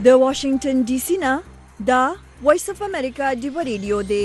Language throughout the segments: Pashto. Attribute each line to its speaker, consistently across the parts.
Speaker 1: د واشنگټن ډي سي نه دا وایس اف امریکا ډیو ریډیو دی.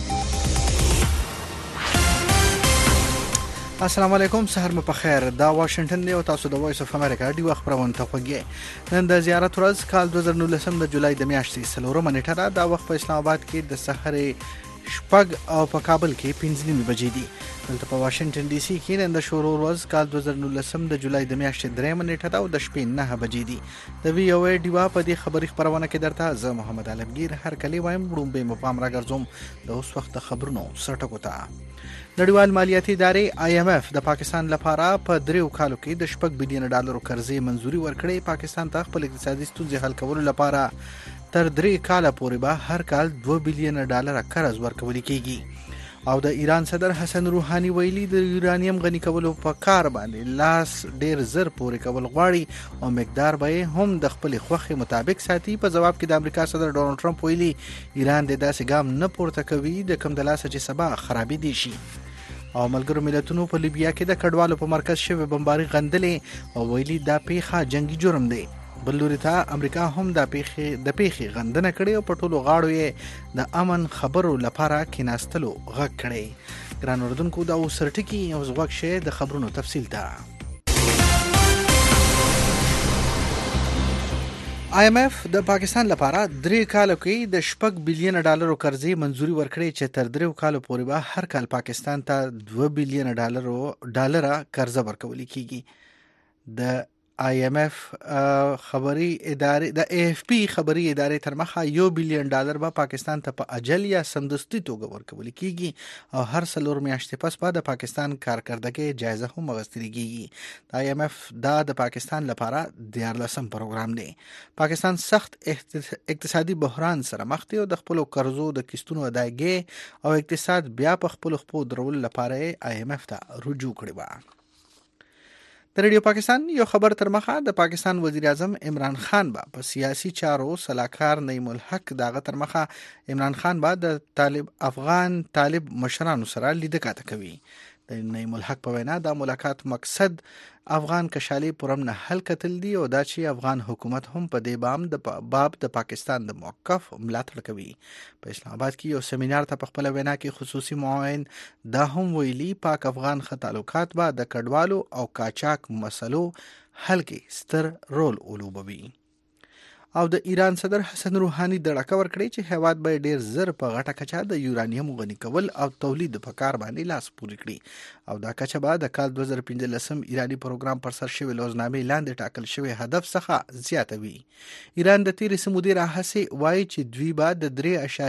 Speaker 2: السلام علیکم، سحر مو په خیر. دا واشنگټن دی او تاسو د وایس اف امریکا ډیو خبرونه ته خوږی. نن د زیارت ورځ کال 2019 د جولای د میاشتې 4 نیټه را. دا وخت په اسلام آباد کې د سحر شپږ او په کابل کې 5 بجې دي. دلته په واشنگټن ډي سي کې نن د شروع ورځ کال 2019 د جولای د میاشتې 3 نیټه دا او د شپې 9 بجې دي. د وی او ای ډیوا په دې خبري خبرونه کې درته زه محمد عالمگیر هر کلی وایم. وړومبه مقام راګرځوم د اوس وخت خبرونو سرټکو ته. نړیوال مالیاتي ادارې IMF د پاکستان لپاره په 3 کالو کې د $6 بلین قرضې منزوري ورکړې. پاکستان ته خپل اقتصادي ستونزې حل کولو لپاره تر 3 کاله پورې به هر کال $2 بلین قرض ورکول کیږي. او د ایران صدر حسن روحاني ویلي د یورانیم غني کولو په کار باندې لاس ډیر زر پورې کول غواړي او مقدار به هم د خپل خوخي مطابق ساتي. په جواب کې د امریکا صدر ډونالد ټرمپ ویلي ایران د داسې ګام نه پورته کوي د کوم د لاسه چې سبا خرابې دي شي. او ملګرو ملتونو په لیبیا کې د کډوالو په مرکز شوی بمباري غندلې او ویلي دا پیښه جنگي جرم دی. بل لوري ته امریکا هم د پیښې غندنه کړې او په ټولو غاړو یې د امن خبرو لپاره کېناستلو غږ کړی. ګران اردوونکو دا وسرټکی او زغوک شه د خبرونو تفصیل ته. IMF د پاکستان لپاره 3 کالو کې د $6 بلین قرضې منزوري ورکړې چې تر 3 کالو پورې به هر کال پاکستان ته $2 بلین قرض ورکول کیږي. د IMF خبري ادارې د AFP خبري ادارې تر مخه $1 بلین به پاکستان ته په اجل یا سمدستي توګه ورکول کیږي او هر 4 میاشتې پس به د پاکستان کارکردګۍ جایزه هم اخیستل کیږي. د IMF دا د پاکستان لپاره 14 پروګرام دی. پاکستان سخت اقتصادي بحران سره مخ دی او د خپل قرضو د قسطونو ادایګي او اقتصاد بیا په خپل خپو درول لپاره IMF ته رجوع کړی و. د ریډیو پاکستان یو خبر تر مخه د پاکستان وزیر اعظم عمران خان با په سیاسي چارو صلاحکار نعیم الحق داغه تر مخه عمران خان با د افغان طالب مشرانو سره لیدکاته کوي. د نعیم الحق په وینا د ملاقات مقصد افغان کشالي پرم نه حل کتل دي او دا چې افغان حکومت هم په دې باب د پاکستان د موقف ملاتړ کوي. په اسلام آباد کې یو سیمینار ته په خپل وینا کې خصوصي معاون دا هم ویلي پاک افغان تعلقات به د کډوالو او کاچاک مسلو حل کې ستر رول ولوبوي. او د ایران صدر حسن روحاني د ډاکه ور کړی چې هیواد به ډیر زر په غټه کچا د یورانیم غني کول او تولید په کار باندې لاس پوري کړی او دا کچا به د کال 2015 ایرانی پروګرام پر سر شوی لوزنامې لاندې ټاکل شوی هدف څخه زیاتوي. ایران د تیرې سمودي راهسه وایي چې دوی به د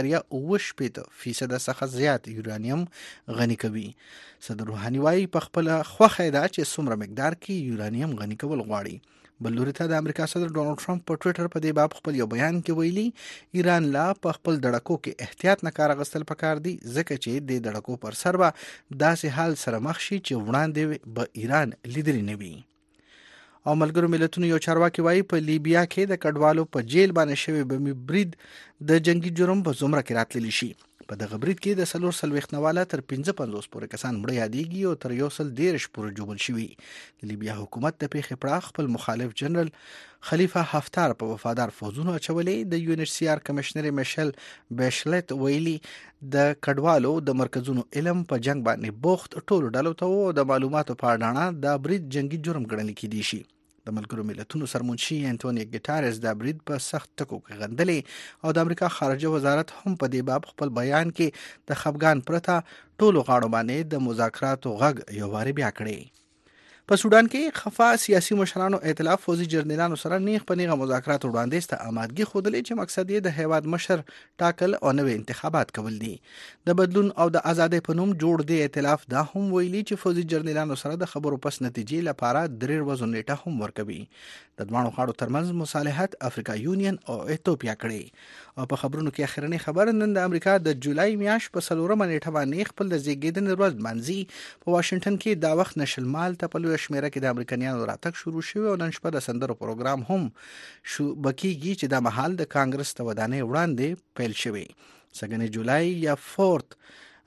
Speaker 2: 3.8% څخه زیات یورانیم غني کوي. صدر روحاني وایي په خپل خوخه دا چې څومره مقدار کې یورانیم غني کول غواړي. بل لوري ته د امریکا صدر ډونالد ټرمپ په ټوئیټر په دې باب خپل یو بیان کې ویلي ایران لا په خپل دړکو کې احتیاط نه کار غستل پکار دي ځکه چې د دړکو پر سر به داسې حال سره مخ شي چې وړاندې به ایران لیدلی نه وي. او ملګرو ملتونو یو چارواکي وایي په لیبیا کې د کډوالو په جیل باندې شوی بمي برید د جنگي جرم په زمره کې راتللی شي. په دغه برید کې د 440 نواله تر 55 پورې کسان مړه یادېږي او تر 113 پورې جوړل شوي. د لیبیا حکومت د پیښې پړه خپل مخالف جنرال خلیفه حفتار په وفادار فوجونو اچولې. د UNHCR کمشنر میشل بیشلت ویلي د کډوالو د مرکزونو علم په جنگ باندې بوخت ټولو ډلو ته او د معلوماتو په اړه دا برید جنگي جرم ګڼل کېدی شي. د ملګرو ملتونو سرمنشي انټونیو ګټارز د برید په سخت ټکو کې غندلې او د امریکا خارجه وزارت هم په دې باب خپل بیان کې د خفګان پرته ټولو غاړو باندې د مذاکراتو غږ یو واری بیا کړی. په سودان کې خفا سیاسي مشرانو ائتلاف فوزي جرنیلانو سره نیغ په نیغه مذاکرات وړاندیز ته آمادګي ښودلې چې مقصد یې د هیواد مشر ټاکل او نوې انتخابات کول دي. د بدلون او د ازادۍ په نوم جوړ دی ائتلاف دا هم ویلي چې فوزي جرنیلانو سره د خبرو پس نتیجې لپاره 3 ورځې نیټه هم ورکوي. د دوانو خاړو ترمنځ مصالحت افریقا یونین او ایتوپیا کړي. او په خبرونو کې اخرنی خبر نن د امریکا د جولای میاشت په 4 نیټه باندې خپل د زیږیدنې ورځ منځي په واشنگټن کې دا وخت نشل مال ته په لوی شمیره کې د امریکایانو راتګ شروع شوی او نن شپه د سندرو پروګرام هم بکیږي چې د محل د کانګرس ته ودانې وړاندې پیل شوی. سګنې جولای یا 4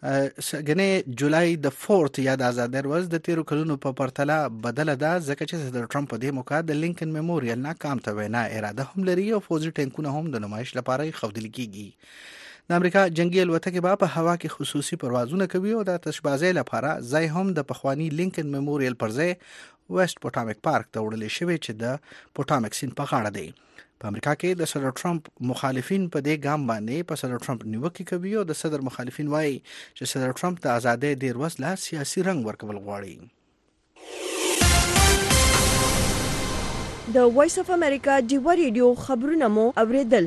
Speaker 2: غنې جولای د 4 یا د آزادۍ ورځ د 13 کلونو په پرتله بدله ده ځکه چې صدر ټرمپ په دې موقع د لینکن میموریل ناکام ته وینا اراده هم لري او فوزي ټینکونه هم د نمایش لپاره خودل کیږي د امریکا جنگي الوتکې په هوا کې خصوصي پروازونه کوي او د تشبازۍ لپاره ځای هم د پخوانی لینکن میموریل پر ځای ویسټ پوټامک پارک ته وړل شوی چې د پوټامک سیند په غاړه دی په امریکا کې د صدر ټرمپ مخالفین په دې ګام باندې په صدر ټرمپ نیوکه کوي او د صدر مخالفین وایي چې صدر ټرمپ د آزادۍ ډیر وسله سیاسي رنګ ورکول غواړي
Speaker 1: د وایس اف امریکا ډیوا ریډیو خبرونه مو اوریدل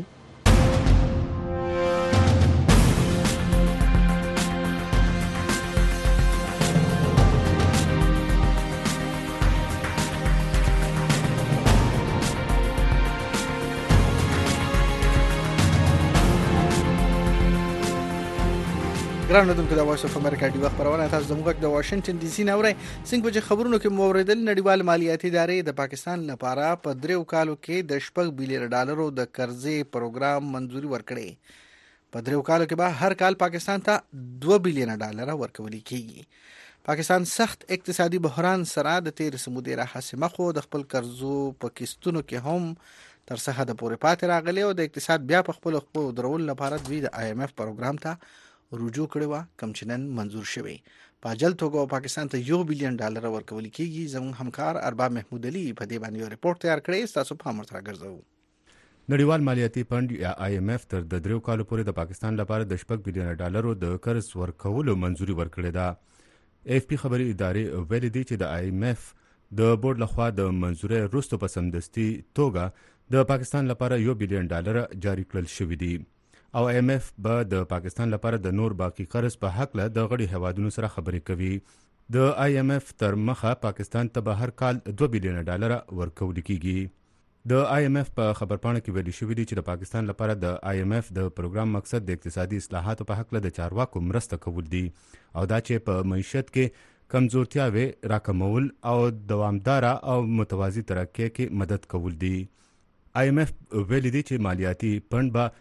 Speaker 2: ګران اوریدونکو د وایس اف امریکا ډیوا خبرونه تاسو زموږ د واشنگټن ډي سي نه اورئ څنګه چې خبرونو کې موردل نړیوال مالیاتي ادارې د پاکستان لپاره په 3 کالو کې د $6 بلین د قرضې پروګرام منځوري ورکړي په 3 کالو کې به هر کال پاکستان ته $2 بلین ورکول کیږي پاکستان سخت اقتصادي بحران سره د تیر سمودي راحسمه خو د خپل قرضو په کیستونو کې هم تر څه حد پورې پاتې راغلي او د اقتصاد بیا په خپل درول لپاره دوی د IMF پروګرام ته رجوع کړي و کم چې نن منزور شوی په اجل توګه پاکستان ته $1 بلین ورکول کیږي زموږ همکار ارباب محمود علي په دې باندې ریپورت تیار کړی تاسو په امر راګرځو
Speaker 3: نړیوال مالیاتي فند یا IMF تر د 3 کالو پورې د پاکستان لپاره د $6 بلین د قرض ورکولو منزوري ورکړې ده AFP خبري ادارې ویلي دي چې د IMF د بورډ لخوا د منزوري وروسته په سمدستي توګه د پاکستان لپاره $1 بلین جاری کړل شوی دی او IMF به د پاکستان لپاره د نور باقی قرض په حق له د غړي هوادونو سره خبرې کوي د IMF تر مخه پاکستان ته به هر کال $2 بلین ورکول کیږي د IMF په خبرپاڼه کې ویل شوی دی چې د پاکستان لپاره د IMF د پروګرام مقصد د اقتصادي اصلاحاتو په حق له د چارواکو مرسته کول دي او دا چې په معیشت کې کمزورتیاوي راکمول او دوامدار او متوازی ترقۍ کې مدد کول دي IMF ویلي دی چې مالیاتي فند به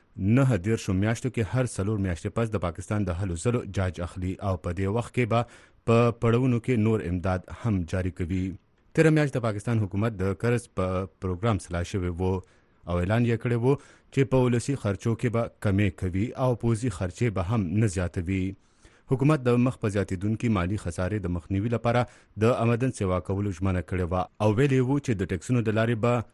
Speaker 3: 9 میاشتو کې هر 4 میاشتې پس د پاکستان د هلو ځلو جاج اخلي او په دې وخت کې به په پړاوونو کې نور امداد هم جاری کوي تیر میاشت د پاکستان حکومت د قرض په پروګرام سلا شوی وو او اعلان یې کړی وو چې په ولسی خرچو کې به کمی کوي او پوزي خرچې به هم نه زیاتوي حکومت د مخ په زیاتیدونکو مالی خسارې د مخنیوي لپاره د آمدن سیوا کولو ژمنه کړې و او ویلي وو چې د ټیکسونو د لارې به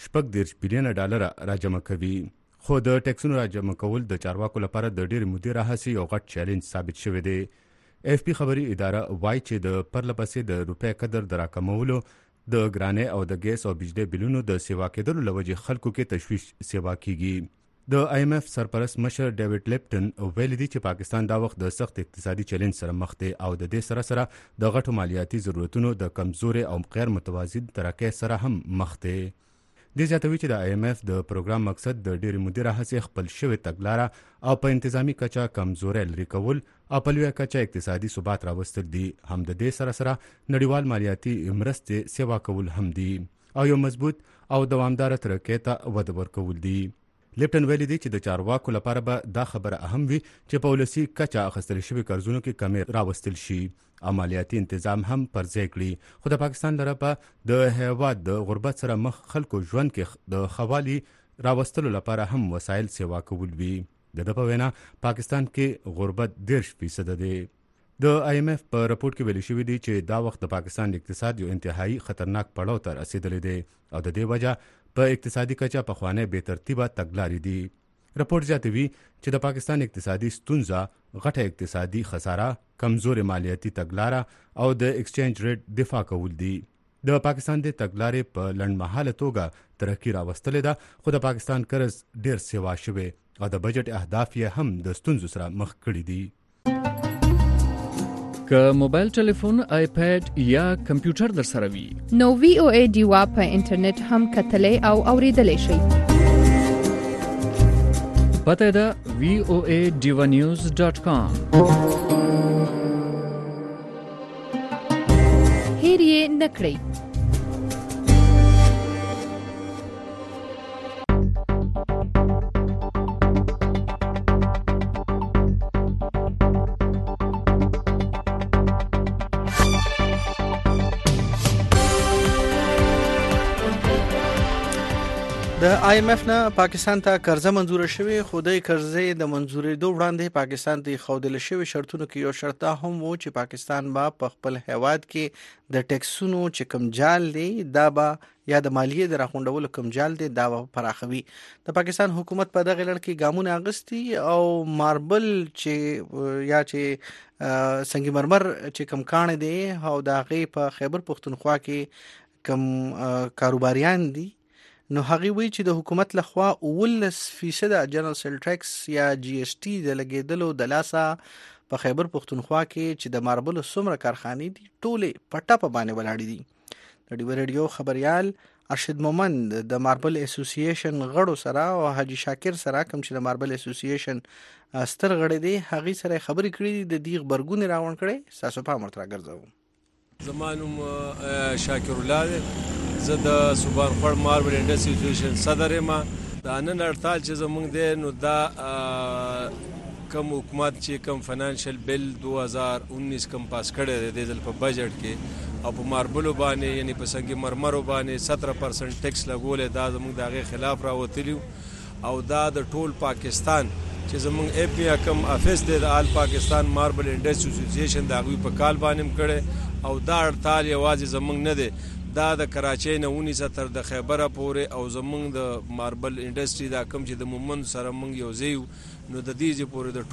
Speaker 3: $6 بلین راجمع کوي خو د ټیکسونو راجمع کول د چارواکو لپاره د ډېر مودې راهسي یو غټ چیلنج ثابت شوی دی AFP خبري اداره وایي چې د پرلپسې د روپیا قدر د راکمولو د ګرانې او د ګیس او بجلی بلونو د سیوا کېدلو لوجې خلکو کې تشویش سیوا کیږي د IMF سرپرست مشر ډیوډ لیپټن ویلي دی چې پاکستان دا وخت د سخت اقتصادي چیلنج سره مخ دی او د دې سره د غټو مالیاتي ضرورتونو د کمزوري او غیر متوازن ترقۍ سره هم مخ دی د زیاتوي چې د IMF د پروګرام مقصد د ډېر مودې راهسي خپل شوی تګلاره او په انتظامی کچا کمزوري لري کول او په لویه کچا اقتصادي ثبات راوستل دي هم د دې سره نړیوال مالیاتي مرستې سیوا کول هم دي او یو مضبوط او دوامدار ترقۍ ته وده ورکول دي لیپټن ویلي دی چې د چارواکو لپاره به دا خبره اهم وي چې په ولسی کچا اخیستل شوی قرضونو کې کمی راوستل شي او مالیاتي تنظیم هم پر ځای کړي خو د پاکستان لپاره د هیواد د غربت سره مخ خلکو ژوند کې د خوالي راوستلو لپاره هم وسایل سیوا کول وي د په وینا پاکستان کې غربت 10% دی د IMF په راپورټ کې ویل شوی دی چې دا وخت د پاکستان اقتصاد یو انتهایی خطرناک پړاو ته رسیدلی دی او د دې وجہ په اقتصادي کچا په خوانه به ترتیبه تګلارې دي راپورټ زیاتوي چې د پاکستان اقتصادي ستونزه غټه اقتصادي خساره کمزوري مالیاتي تګلاره او د ایکسچینج ریټ دفاع کول دي د پاکستان د تګلارې په لنډمهاله توګه ترقی راوستلې ده خو د پاکستان قرض ډیر سیوا شوی او د بجټ اهداف یې هم د ستونزو سره مخ کړي دي
Speaker 4: که موبایل ټلیفون آیپاد یا کمپیوټر در سره وي
Speaker 5: نو VOA ډیوا په انټرنیټ هم کتلې او اوریدلې شئ
Speaker 4: پته ده voaDivanews.com
Speaker 5: هیر یې نکړئ
Speaker 2: د IMF نه پاکستان ته قرضه منزور شوی، خو د قرضې د منزورېدو وړاندې پاکستان ته خودل شوی شرطونو کې یو شرط هم وو چې پاکستان به په خپل هیواد کې د ټیکسونو چې کم جال دی دا به یا د مالیې د راخوندولو کم جال دی دا به پراخوي. د پاکستان حکومت په دغه لړ کې ګامونه اغستی او ماربل چې یا چې سنگ مرمر چې کم کان دی او د هغې په خیبر پختونخوا کې کم کاروباریان دي، نو هغه وی چې د حکومت لخوا 19% جنرال سیل ټیکس یا GST د لګیدلو د لاسه په خیبر پختونخوا کې چې د ماربل څومره کارخانې دي ټوله پټه په باندې ولاړې دي. د ډیو ریډیو خبريال ارشد مومند د ماربل اسوسییشن غړو سره او حاجی شاکر سره کوم چې د ماربل اسوسییشن ستر غړي دي هغه سره خبرې کړې د دیغ برګون راوړل کړي ساسو په مرترا ګرځاو.
Speaker 6: زمانوم شاکر الله زه د صوبان خور ماربل انډستری اسوسییشن صدر یم. دا نن اړتال چې زمونږ دی نو دا کم حکومت چې کم فینانشل بل 2019 کم پاس کړی دی د په بجټ کې او په ماربلو باندې یعنی په سنگ مرمرو باندې 17% ټیکس لګولې دا زمونږ د هغې خلاف راوتلی او دا د ټول پاکستان چې زمونږ APA کم افیس دی د آل پاکستان ماربل انډستری اسوسییشن د هغوی په کال باندې کړی او دا اړتال یوازې زمونږ نه دی، دا د کراچۍ نه ونیسه تر د خیبره پورې او زمونږ د ماربل انډستری دا کم چې د مومند سره مونږ یو ځای نو د دې پورې د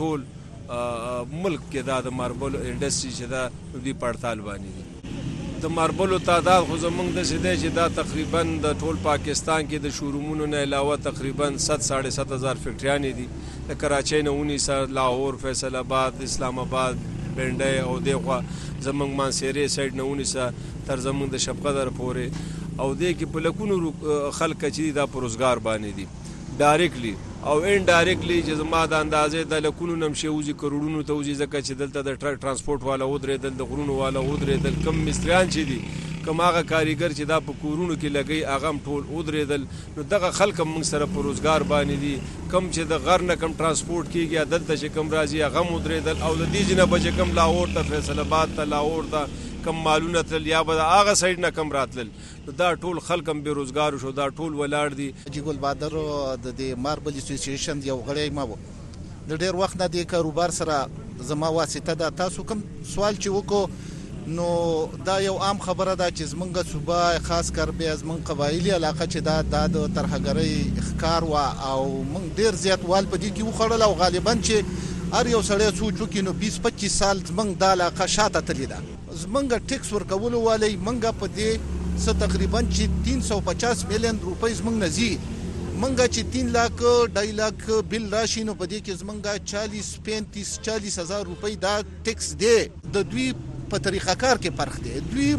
Speaker 6: ټول ملک کې دا د ماربل انډستری چې دا دوی په اړتال باندې دي. د ماربلو تعداد خو زمونږ داسې دی چې دا تقریبا د ټول پاکستان کې د شورومونو نه علاوه تقریبا 7,500 فیکټریانې دي. د کراچۍ نه ونیسه لاهور، فیصل آباد، اسلام آباد، بنډۍ او دغه زمونږ مانسیرې سایډ نه ونیسه تر زمونږ د شبقدر پورې او دې کې په لکونو خلک چې دا په روزګار باندې دي ډایرکټلی او انډایرکټلی چې زما د اندازې د لکونو نمشي وزي کروڑونو ته وزي ځکه چې دلته د ټرک ترانسپورت والا ودرېدل، د غرونو والا ودرېدل، کم مستریان چې دي کم هغه کاریګر چې دا په کورونو کې لګي هغه هم ټول ودرېدل. نو دغه خلک هم موږ سره په روزګار باندې دي، کم چې د غر نه کم ترانسپورت کېږي دلته چې کم راځي هغه هم ودرېدل او د دې نه به چې کم لاهور ته، فیصل آباد ته، لاهور ته کم مالونه تل یا به هغه سایډ نه کم راتلل، دا ټول خلک هم بېروزګار شو، دا ټول ولاړ دي.
Speaker 7: جګل بادر د دې ماربل اسوسییشن یو غړی ما وو، د ډېر وخت نه د کاروبار سره زما واسطه ده. تاسو کوم سوال چې وکړو نو دا یو عام خبره ده چې زمونږ صوبه خاص کر بیا زمونږ قبایلي علاقه چې دا د ترهګرۍ ښکار وه او موږ ډېر زیات وال په دې کې وخوړل او غالبا چې هر یو سړی سوچ وکړي نو 20-25 سال زمونږ دا علاقه شاته تللې ده. زمونږ ټیکس ورکولو والی موږ په دې څه تقریبا چې 350 میلیون روپۍ زمونږ نه ځي، موږ چې 3 لاک 2.5 لاک بل راشي نو په دې کې زمونږ 40-45-40 هزار روپۍ دا ټیکس دی. د دوی په طریقه کار کې فرق دی، دوی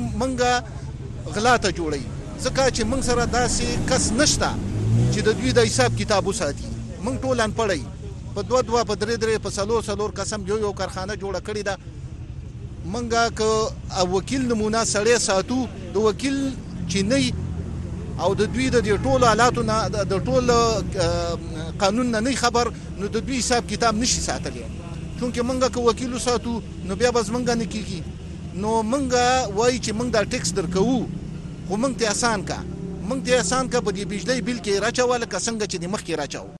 Speaker 7: موږ غلا ته جوړوي ځکه چې موږ سره داسې کس نشته چې د دوی د حساب کتاب وساتي. موږ ټول انپړی په 2 په 3 په 4 قسم یو کارخانه جوړه کړې ده. موږ که وکیل نمونه سړی ساتو د وکیل چې نه او د دوی د ټولو حالاتو نه د ټول قانون نه خبر نو د دوی حساب کتاب نشي ساتلی، چونکه موږ که وکیل ساتو نو بیا بس موږ نه کیږي. نو موږ وایي چې موږ دا ټیکس درکوو خو موږ ته آسان کا په دې بجلی بل کې راچوه لکه څنګه چې د مخکې راچوه.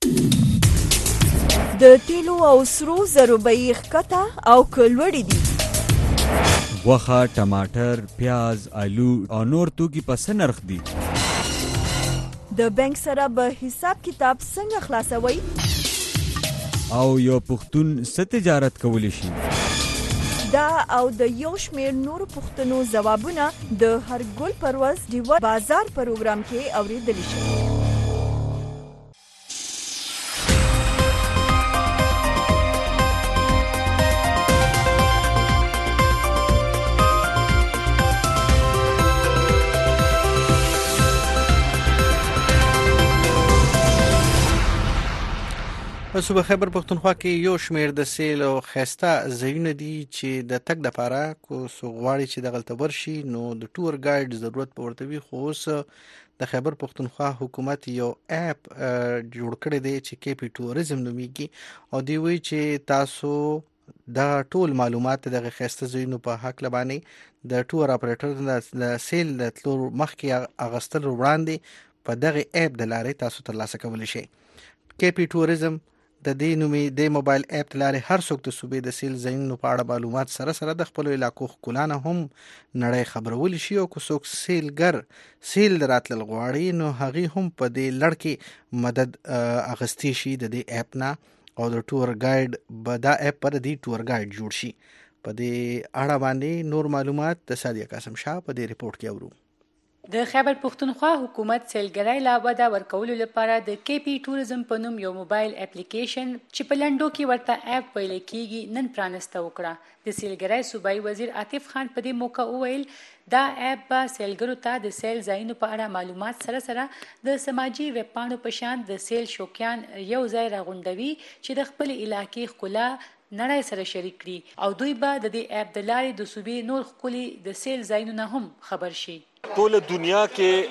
Speaker 1: د تیلو او سرو زرو بیې ښکته او که لوړې دي،
Speaker 8: غوښه، ټماټر، پیاز، آلو او نور توکي په څه نرخ دي؟
Speaker 1: د بانک سره به حساب کتاب څنګه خلاصوي؟
Speaker 8: او یو پښتون څه تجارت کولی شي؟
Speaker 1: دا او د یو شمېر نورو پوښتنو ځوابونه د هر ګل پر ورځ ډیوه بازار پروګرام کې اورېدلی شي.
Speaker 2: په صوبه خیبر پختونخوا کې یو شمېر د سیل او ښایسته ځایونه دي چې د تګ دپاره کو څوک غواړي چې دغلته ورشي نو د ټور ګایډ ضرورت به ورته وي. خو اوس د خیبر پختونخوا حکومت یو اپ جوړ کړی دی چې KP ټوریزم نومیږي او دی وایي چې تاسو دا ټول معلومات دغه ښایسته ځایونو په هکله باندې د ټور اپریټر د سیل د تلو مخکې اغوستل وړاندې په دغه اپ د لارې تاسو ترلاسه کولی شئ. کې پی ټوریزم د دې نومي د موبایل اپ لارې هر څوک د صوبې د سیل ځایونو په اړه معلومات سره د خپل علاقو ښکلا هم نړۍ خبرول شي، او که څوک سیلګر سیل راتلل غواړي نو هغه هم په دې لړ کې مدد اغستی شي د دې اپ نه، او د ټور ګایډ به دا اپ پر دې ټور ګایډ جوړ شي. په دې اړه باندې نور معلومات د سادیه قاسم شاه په دې ریپورت کې اورو.
Speaker 9: د خیبر پښتونخوا حکومت سیلګرۍ لا وده ورکولو لپاره د کې پی ټوریزم په نوم یو موبایل اپلیکیشن چې په لنډو کې ورته اپ ویل کېږي نن پرانسته وکړه. د سیلګرۍ صوبایي وزیر عاطف خان په دې موقع وویل دا اپ به سیلګرو ته د سیل ځایونو په اړه معلومات سره د سماجی ویب پاڼو په شان د سیل شوقیان یو ځای راغونډوي چې د خپل علاقې ښکلا نړۍ سره شریک کړي، او دوی به د دې اپ د لارې د صوبې نور ښکلي د سیل ځایونو نه هم خبر شي.
Speaker 10: ټول دنیا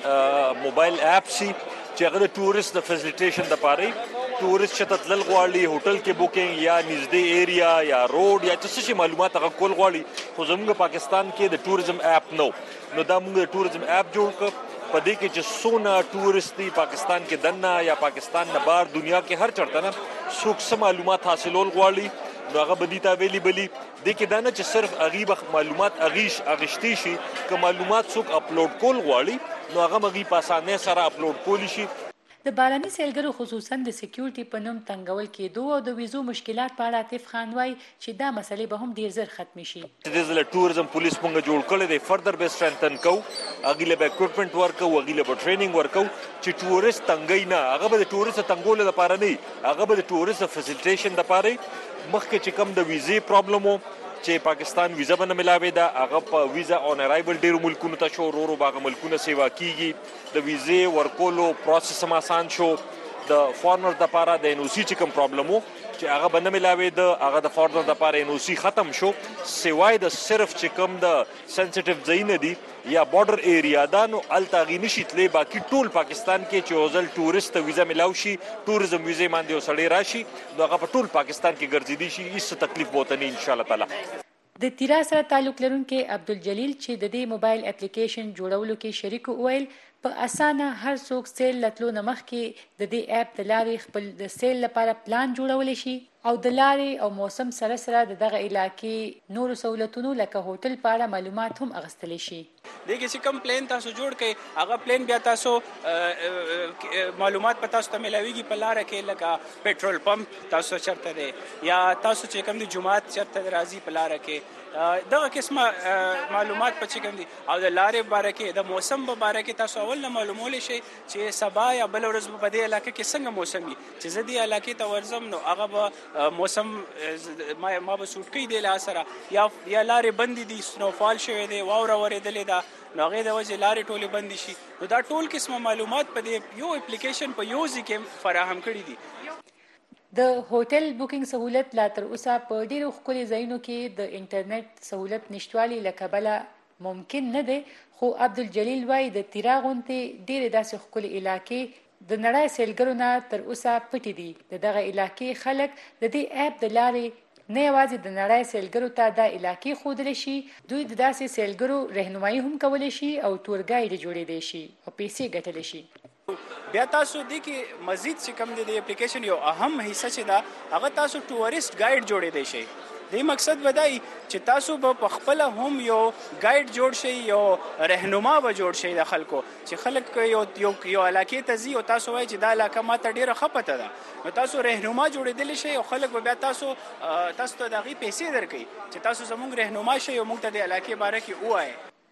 Speaker 10: کې موبایل اپ شي چې هغه د ټورست د فیسیلیټیشن لپاره ټورست چې تدل غواړي هوټل کې بوکینګ یا نږدې ایریا یا روډ یا څه شي معلومات هغه کول غواړي، خو زموږ پاکستان کې د ټوریزم اپ نو دا موږ د ټوریزم اپ جوړ کړ. په دې کې چې سونه ټورست دی پاکستان کې دنه یا پاکستان نه بار دنیا کې هر چرته نه څوک څه معلومات حاصلول غواړي نو هغه بدی ته اویلیبلی د کې دا نه چې صرف اغیب معلومات اغشتي شي، که معلومات څوک اپلوډ کول غواړي نو هغه مغي په اسانه سره اپلوډ کولی شي.
Speaker 9: د باراني سیلګرو خصوصا د سکیورټي په نوم تنګول کېدو او د ویزو مشکلات په اړه عاطف خان وایي چې دا مسلې به هم ډیر زر ختم شي.
Speaker 10: د زله ټوریزم پولیس مونږ جوړ کړل دی، فردر به سترنتن کو، اغیله به اکوپمنٹ ورکو، اغیله به ټریننګ ورکو چې ټورست تنګي نه، هغه به د ټورست تنګول لپاره نه، هغه به د ټورست فیسیلیټیشن لپاره. مخکې چې کوم د ویزې پرابلم وو چې پاکستان ویزا باندې ملاوي دا هغه په ویزا اون ارایول ډیر ملکونو ته شو، ورو باغ ملکونه سیوا کیږي، د ویزې ورکولو پروسس هم آسان شو. د فارنر د لپاره د ان او سی چې کوم پرابلم وو چې هغه باندې ملاوي د هغه د فارنر د لپاره ان او سی ختم شو، سیوای د صرف چې کوم د سنسټیو ځایونه دي یا بارډر ایریا دا نو التاغي نشي تلې، باقي ټول پاکستان کې چې اوزل ټورست ویزا ملاو شي، ټوریزم ویزا باندې وسړی راشي نو هغه په ټول پاکستان کې ګرځېدي شي، هیڅ تکلیف بوته نه ان شاء الله تعالی.
Speaker 9: د تیرا سره تعلق لرونکي عبدالجلیل چې د دې موبایل اپلیکیشن جوړولو کې شریک وویل په اسانه هر څوک سیل لتلو نه مخکې د دې اپ د لارې خپل د سیل لپاره پلان جوړولی شي او د لارې او موسم سره د دغه علاقې نورو سہولتونو لکه هوټل په اړه معلومات هم اغستلی شي.
Speaker 11: دغه چې کوم پلان تاسو جوړ کړئ هغه پلان بیا تاسو معلومات په تاسو ته ملاويږي په لار کې لکه پېټرول پمپ تاسو چرته دی یا تاسو چې کوم د جمعات چرته راځي په لار کې دغه قسمه معلومات په کوم دي او د لارې باره کې د موسم په باره کې تاسو اول نه معلومول شي چې سبا یا بل ورځ په دې علاقې کې څنګه موسم وي چې زه دې علاقې ته ورځم نو هغه به موسم ما به سوټ کوي د لاسره یا لارې بندې دي سنوفال شوی دی واوره ورېدلې ده نو هغې د وجې لارې ټولې بندې شي نو دا ټول قسمه معلومات په دې یو اپلیکیشن په یو ځای کې فراهم کړي دي.
Speaker 9: د هوټل بوکینګ سہولت لا تر اوسه په ډیرو ښکلي ځایونو کې د انټرنیټ سہولت نشتوالي له کبله ممکن نه دی، خو عبدالجلیل وایي د تیرا غوندې ډیرې داسې ښکلي علاقې د نړۍ سیلګرو نه تر اوسه پټې دي. د دغه علاقې خلک د دې اپ د لارې نه یوازې د نړۍ سیلګرو ته دا علاقې ښودلی شي، دوی د داسې سیلګرو رهنمایي هم کولی شي او ټور ګایډ جوړېدی شي او پیسې ګټلی شي.
Speaker 11: بیا تاسو د کې مزید چې کوم د اپلیکیشن یو اهم حصہ چې دا هغه تاسو ټورست ګایډ جوړېدی شي. د مقصد بدای چې تاسو په خپل هم یو ګایډ جوړ شي، یو رهنما به جوړ شي د خلکو چې خلک یو علاقې ته ځي او تاسو وایي چې دا علاقه ماته ډیره ښه پته ده نو تاسو رهنما جوړېدلی شئ او خلک به بیا تاسو ته د هغې پیسې درکوي چې تاسو زموږ رهنما شئ او موږ ته د علاقې باره کې ووایئ.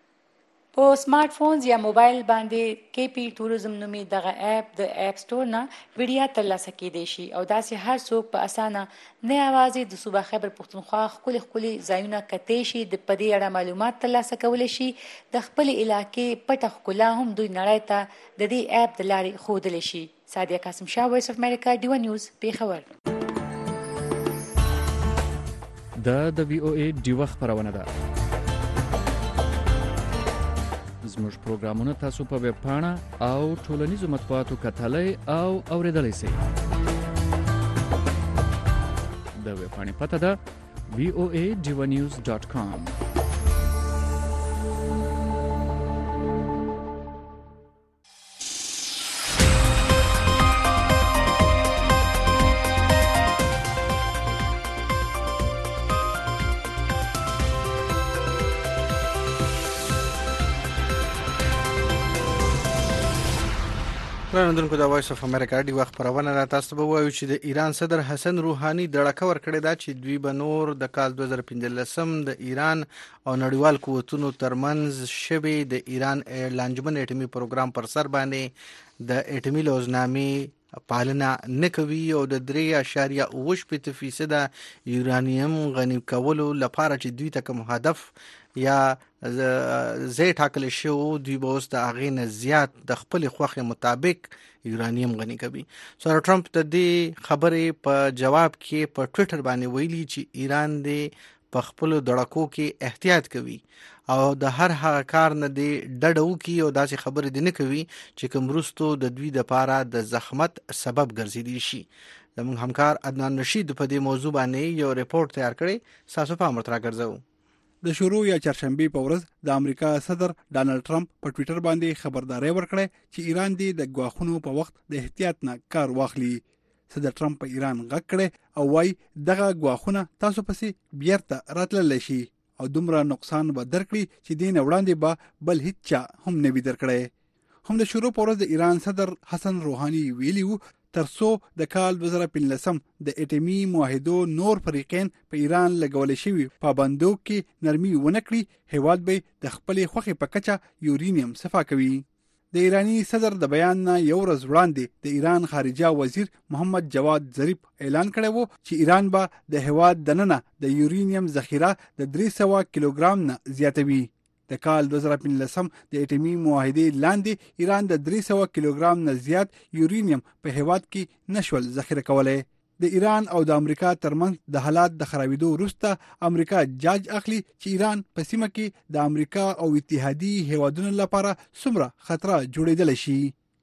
Speaker 9: په سمارټ فونز یا موبایل باندې کې پی ټوریزم نومي دغه اپ د اپ سټور نه ویډیا ترلاسه کیدی شي او داسې هر څوک په اسانه نه یوازې د صوبه خیبر پښتونخوا ښکلي ځایونه کتی شي د په دې اړه معلومات ترلاسه کولی شي، د خپلې علاقې پټه ښکلا هم دوی نړۍ ته د دې اپ د لارې ښودلی شي. سادیه قاسم شاه، وایس اف امریکا، ډیوا نیوز، پیښور.
Speaker 4: دا د وی او ای ډیوا خپرونه ده. زموږ پروګرامونه تاسو په ویب پاڼه او ټولنیزو مطبوعاتو کتلی او اوریدلی سئ. د ویب پاڼې پته ده voaDivanews.com.
Speaker 2: رانندونکو د وایس اف امریکا دی وخت پرونه را تاسو به وایو چې د ایران صدر حسن روحاني دړکه ورکړې ده چې دوی به نور د کال 2015 د ایران او نړیوال قوتونو ترمنځ شوی د ایران لانجمن اټومي پروګرام پر سر باندې د اټومي لوزنامې پالنه نه کوي او د 3.8% یورانیم غنی کولو لپاره چې دوی ته کوم هدف یا زه ټاکل شو دوی به اوس د هغې نه زیات د خپل خوښې مطابق یورانیم غني کوي. سره ټرمپ د دې خبرې په جواب کې په ټویټر باندې ویلي چې ایران دې په خپل دړکو کې احتیاط کوي او د هر هغه کار نه دی ډډه وکړي او داسې خبرې دې نه کوي چې کوم وروستو د دوی دپاره د زحمت سبب ګرځېدلی شي. زموږ همکار عدنان رشید په دې موضوع باندې یو ریپورت تیار کړی، ستاسو پام ورته راګرځوو.
Speaker 12: د شروع یا چهارشنبه په ورځ د امریکا صدر ډانلډ ټرمپ په ټویټر باندې خبرداري ورکړه چې ایران دې د غواخونو په وخت د احتیاط نه کار واخلي. صدر ټرمپ په ایران غږ کړي او وايي دغه غواخونه تاسو پسې بیرته راتللی شي او دومره نقصان به درکړي چې دین وړاندې به بل هیڅ چا هم نه وي درکړي. هم د شروع په ورځ د ایران صدر حسن روحاني ویلي وو ترڅو د کال 2015 د اټومي معاهدو نور فریقین په ایران لګول شوی پابندو کې نرمي ونکړي هیواد به د خپل خوخي په کچه یورانیم صفا کوي. د ایرانی صدر د بیان نه یو ورځ وړاندې د ایران خارجه وزیر محمد جواد ظریف اعلان کړی وو چې ایران به د هیواد دننه د یورانیم ذخیره د 300 کیلوګرام نه زیاتوي. د کال 2015 د اټومي معاهدې لاندې ایران د 300 کیلوګرام نه زیات یورانیم په هیواد کې نشول ذخیره کولای. د ایران او د امریکا ترمنځ د حالات د خرابېدو وروسته امریکا جاج اخلي چې ایران په سیمه کې د امریکا او اتحادي هیوادونو لپاره څومره خطر جوړېدل شي.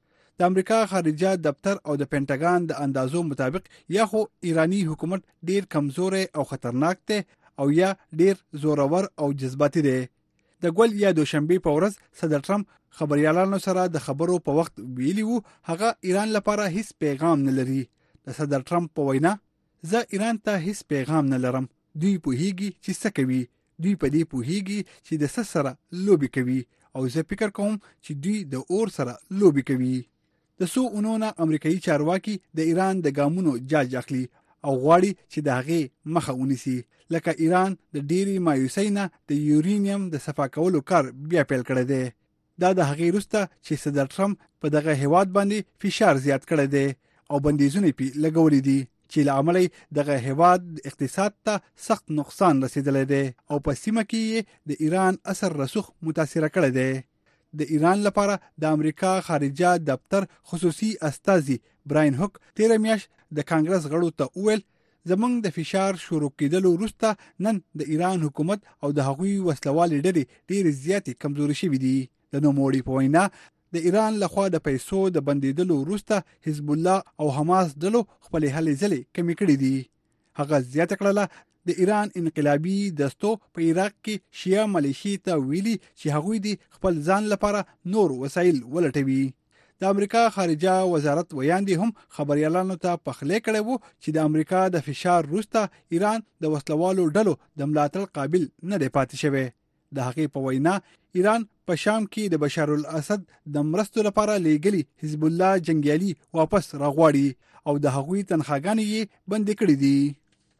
Speaker 12: د امریکا خارجه دفتر او د پینټاګان د اندازو مطابق یا خو ایرانی حکومت ډیر کمزوري او خطرناک دی او یا ډیر زورور او جذباتي دی. د ګول یا دوشنبه په ورځ صدر ټرمپ خبريالانو سره د خبرو په وخت ویلي وو هغه ایران لپاره هیڅ پیغام نه لري. د صدر ټرمپ په وینا زه ایران ته هیڅ پیغام نه لرم، دوی پوهیږي چې څه کوي، دوی په دې پوهیږي چې د څه سره لوبي کوي او زه فکر کوم چې دوی د اور سره لوبي کوي. د سو اونونه امریکایي چارواکي د ایران د ګامونو جاج اخلي او غواړي چې د هغې مخه ونیسي لکه ایران د ډيري مایوسۍ نه د یورانیم د صفا کولو کار بیا پیل کړی دی. دا د هغې وروسته چې صدر ټرمپ په دغه هیواد باندې فشار زیات کړی دی او بندیزونه پی لګولې دي چې له امله دغه هیواد اقتصاد ته سخت نقصان رسیدلی دی او په سیمه کې د ایران اثر رسوخ متاثر کړی دی. د ایران لپاره د امریکا خارجه دفتر خصوصي استازي براین هوک 13 میاشت د کانګرس غړو ته وویل زمونږ د فشار شروع کېدلو وروسته نن د ایران حکومت او د هغوی وسلوالې ډلې ډېرې زیاتې کمزوري شوي دي. د نوموړي په وینا د ایران لخوا د پیسو د بندیدلو وروسته حزب الله او حماس ډلو خپلې هلې ځلې کمې کړې دي. هغه زیاته کړله د ایران انقلابي دستو په عراق کې شیعه ملیشي ته ویلي چې هغوی دي خپل ځان لپاره نور وسایل ولټوي. د امریکا خارجه وزارت ویاندې هم خبريالانو ته پخلی کړی وو چې د امریکا د فشار وروسته ایران د وسلوالو ډلو د ملاتړ قابل نه دی پاتې شوی. د هغې په وینا ایران په شام کې د بشار الاسد د مرستو لپاره لیږلي حزب الله جنگیالي واپس راغواړي او د هغوی تنخواګانې یې بندې کړې دي.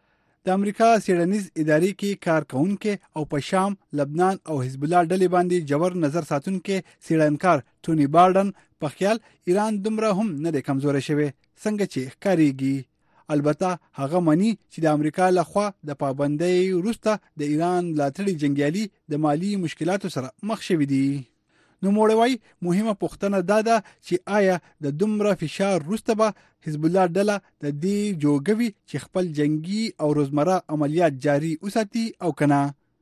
Speaker 12: د امریکا سیډنیز ادارې کې کارکونکو او په شام، لبنان او حزب الله ډلې باندې جوړ نظر ساتونکو سیډنکار ټونی بارډن په خیال ایران دومره هم نه دی کمزوري شوی څنګه چې ښکاریږي. البته هغه مانی چې د امریکا لخوا د پابندۍ وروسته د ایران ملاتړي جنگیالي د مالی مشکلاتو سره مخ شوي دي. نو موړوي مهمه پوښتنه دا ده چې آیا د دومره فشار وروسته به حزب الله ډله د دې جوګوي چې خپل جنگي او روزمره عملیات جاري وساتي او کنه.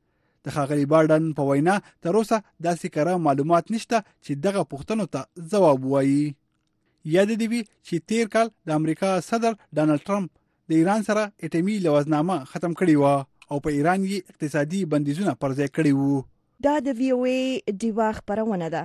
Speaker 12: د ښاغلي بارډن په وینا تر اوسه داسې کره معلومات نشته چې دغه پوښتنو ته ځواب وایي. یاد دی وی چې تیر کال د امریکا صدر ډانلډ ټرمپ د ایران سره اټومي لوزنامه ختم کړی و او په ایران یې اقتصادي بندیزونه پر ځای کړی وو.
Speaker 1: دا د وی او ای دیوا خبرونه ده.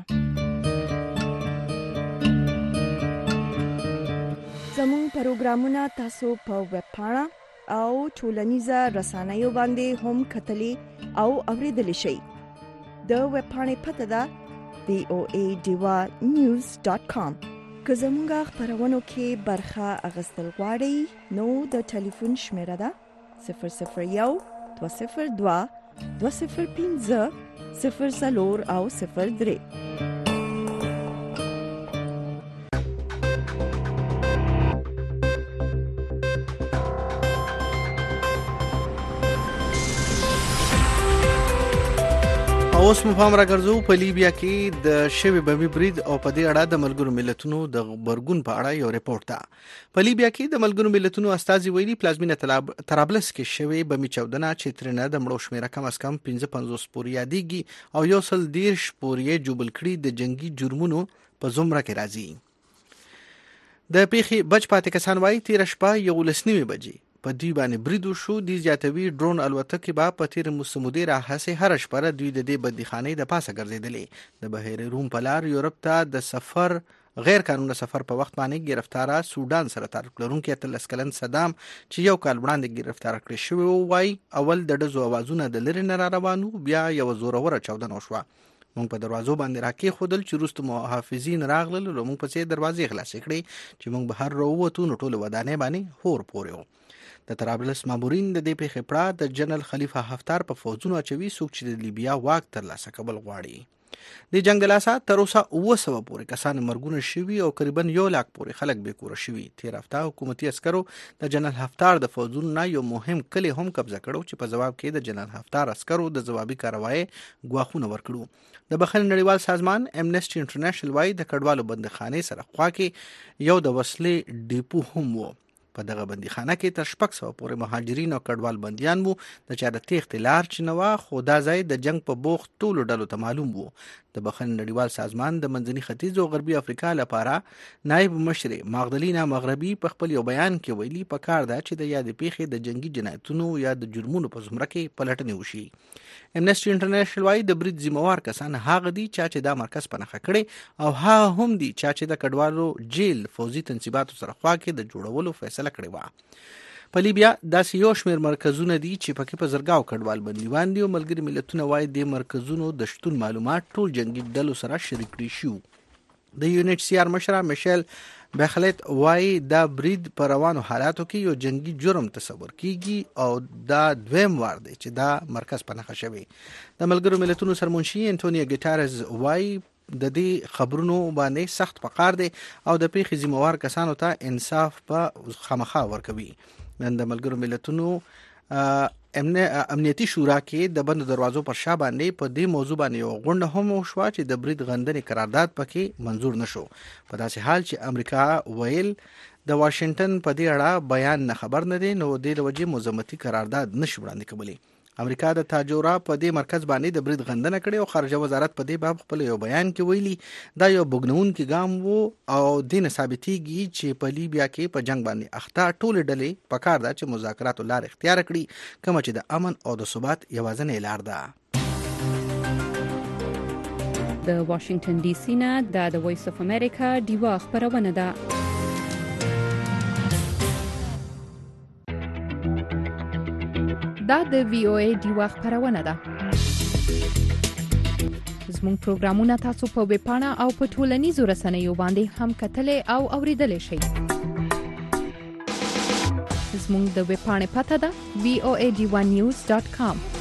Speaker 1: زموږ پروګرامونه تاسو په ویب پاڼه او ټولنیزه رسنیو باندې هم کتلی او اوریدلی شئ. د ویب پاڼې پته ده voadiva.news.com. که زموږ خپرونو کې برخه اخیستل غواړئ نو د ټلیفون شمیره ده 001 202 205 04 او 03.
Speaker 2: اوس مو پام راګرځو په لیبیا کې د شوی بمي برید او په دې اړه د ملګرو ملتونو د خبرګون په اړه یو ریپورت ده. په لیبیا کې د ملګرو ملتونو استازي ویلي پلازمینه طرابلس کې شوی بمي چاودنه چې ترنه د مړو شمیره کم از کم 55 پورې یادېږي او یو سل 10 پورې جوبل کړي د جنگي جرمونو په زمره کې راځي. د پیخي بچ پاتې کسان وایي تیر شپه 11:30 بجې په دوی باندې بریدو شو. د زیاتوي ډرون الوتکې با په تیر موسمودي راهسه هر شپه دوی د دې بندیخانه د پاسه ګرځیدلې. د بحیر روم په لار یورپ ته د سفر غیر قانوني سفر په وخت باندې گرفتاره سودان سره تعلق لرونکي اتلس کلن صدام چې یو کال وړاندې گرفتار کړی شوی وای اول د ډزو اوازونه د لری نه روانو بیا یو زوروره چاودنه وشوه. مونږ په دروازو باندې راکې خودل چې روست محافظین راغلل نو مونږ په سي دروازې خلاصې کړې چې مونږ بهر راووتو نو ټول ودانې باندې هور پورې. د طرابلس مامورین د دې پیښې پړه د جنرال خلیفه حفتر په فوجونو اچوي څوک چې د لیبیا واک ترلاسه کول غواړي. د جنگ د لاسه تر اوسه 900 پورې کسان مرګونه شوي او تقریبا 1 لک پورې خلک بې کور شوي. تیر هفته حکومتي عسکرو د جنرال حفتر د فوجونو نه یو مهم کلی هم قبضه کړو چې په جواب کې د جنرال حفتر عسکرو د جوابي کاروایی غواخونه ورکړو. د بخښنې نړیوال سازمان امنیسټي انټرنیشنل وايي د کډوالو بندخانه سره خوا کې یو د وسلې ډیپو هم وو. په دغه بندیخانه کې تر 600 پورې مهاجرین او کډوال بنديان وو. د چا د تېښتې لار چې نو خو دا ځای د جنگ په بوخت ټولو ډلو ته معلوم وو. د بخښنې نړیوال سازمان د منځني ختیځ او غربي افریقا لپاره نائب مشر ماغدلینا مغربي په خپل یو بیان کې ویلي پکار ده چې د یاد پیښې د جنگي جنایتونو یا د جرمونو په زمره کې پلټنې وشي. امنیسټي انټرنیشنل وايي د برید ذمہوار کسان هغه دي چې دا مرکز پنهخه کړي او هغه هم دي چې د کډوالو جیل فوزي تنصیباتو سره خوا کې د جوړولو فیصله کړې و. په لیبیا داسې یو شمېر مرکزونه دي چې پکې په زرګاو کډوال بندیوان دي او ملګري ملتونه وايي د مرکزونو د شتون معلومات ټول جنگي ډلو سره شریک کړي شو. د UNHCR مشر میشل بخلت وايي دا برید په روانو حالاتو کې یو جنگي جرم تصور کیږي او دا دویم وار دی چې دا مرکز پنهخه شوی. د ملګرو ملتونو سرمنشي انټونیو ګټارز وايي د دې خبرونو باندې سخت پکار دی او د پیښې ذمہوار کسانو ته انصاف په خامخا ورکوي. نن د ملګرو ملتونو امنیتي شورا کې د بند دروازو پر شا باندې په دې موضوع باندې یو غونډه هم وشوه چې د برید غندنې قرارداد پکې منزور نشو. په داسې حال چې امریکا ویل د واشنگټن په دې اړه بیان نه خبر نه دی نو د لوجې مزمتي قرارداد نشو وړاندې کولی. امریکا د تاجورا په دې مرکز باندې د برید غندنه کړې او خارجه وزارت په دې باب خپل یو بیان کې ویلي دا یو بګنونکي ګام وو او دین ثابتېږي چې په لیبیا کې په جنگ باندې اخته ټول ډلې په کار ده چې مذاکراتو لار اختیار کړي کوم چې د امن او د ثبات یوازینۍ لار ده.
Speaker 5: د واشنگټن ډي سي نه د وایس اف امریکا دیوا خبرونه ده. دا د وی او ای دیوا خبرونه ده. زموږ پروګرامونه تاسو په ویب پاڼه او په ټولنیزو رسنیو باندې هم کتلې او اوریدلې شئ. زموږ د ویب پاڼې پته ده voanews.com.